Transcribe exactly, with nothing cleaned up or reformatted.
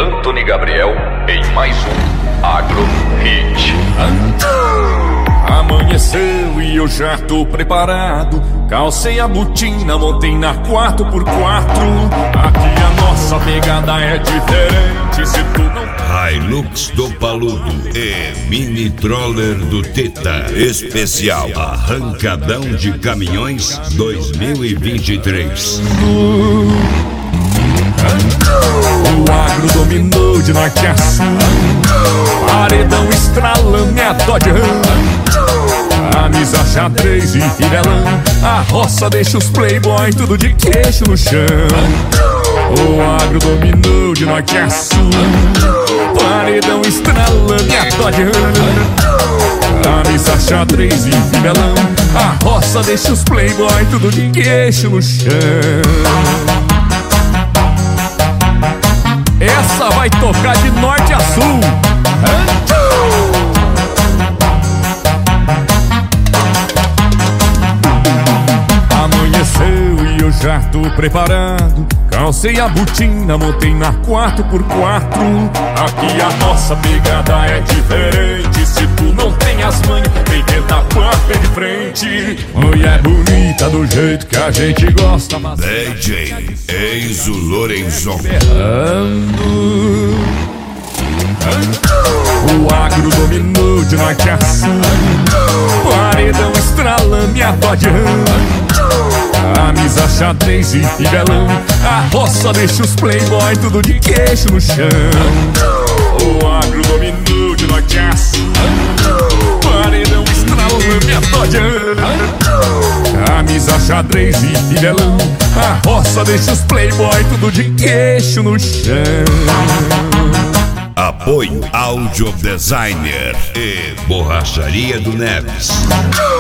Antony Gabriel em mais um Agro Hit. Amanheceu e eu já tô preparado. Calcei a botina, montei na quatro por quatro. Aqui a nossa pegada é diferente. Se tu não... Hilux do Paludo e Mini Troller do Teta. Especial Arrancadão de Caminhões dois mil e vinte e três. O agro dominou de norte a sul. Paredão estralando a Dodge Ram. Camisa xadrez e fivelão. A roça deixa os playboy tudo de queixo no chão. O agro dominou de norte a sul. Paredão estralando a Dodge Ram. Camisa xadrez e fivelão. A roça deixa os playboy tudo de queixo no chão. Essa vai tocar de norte a sul. Amanheceu e eu já tô preparado. Calcei a botina, montei na quatro por quatro. Aqui a nossa pegada é diferente. Se tu não tem as manhas, vem tentar com a pé de frente. Mulher bonita do jeito que a gente gosta. D J Enzo Lorenzon. O agro dominou de norte a sul. Paredão estralando e a Dodge Ram. Camisa xadrez e fivelão. A roça deixa os playboy tudo de queixo no chão. O agro dominou de norte a sul. Paredão estralando e a Dodge Ram. Camisa xadrez e fivelão. A roça deixa os playboy tudo de queixo no chão. Apoio Audio Designer e Borracharia do Neves.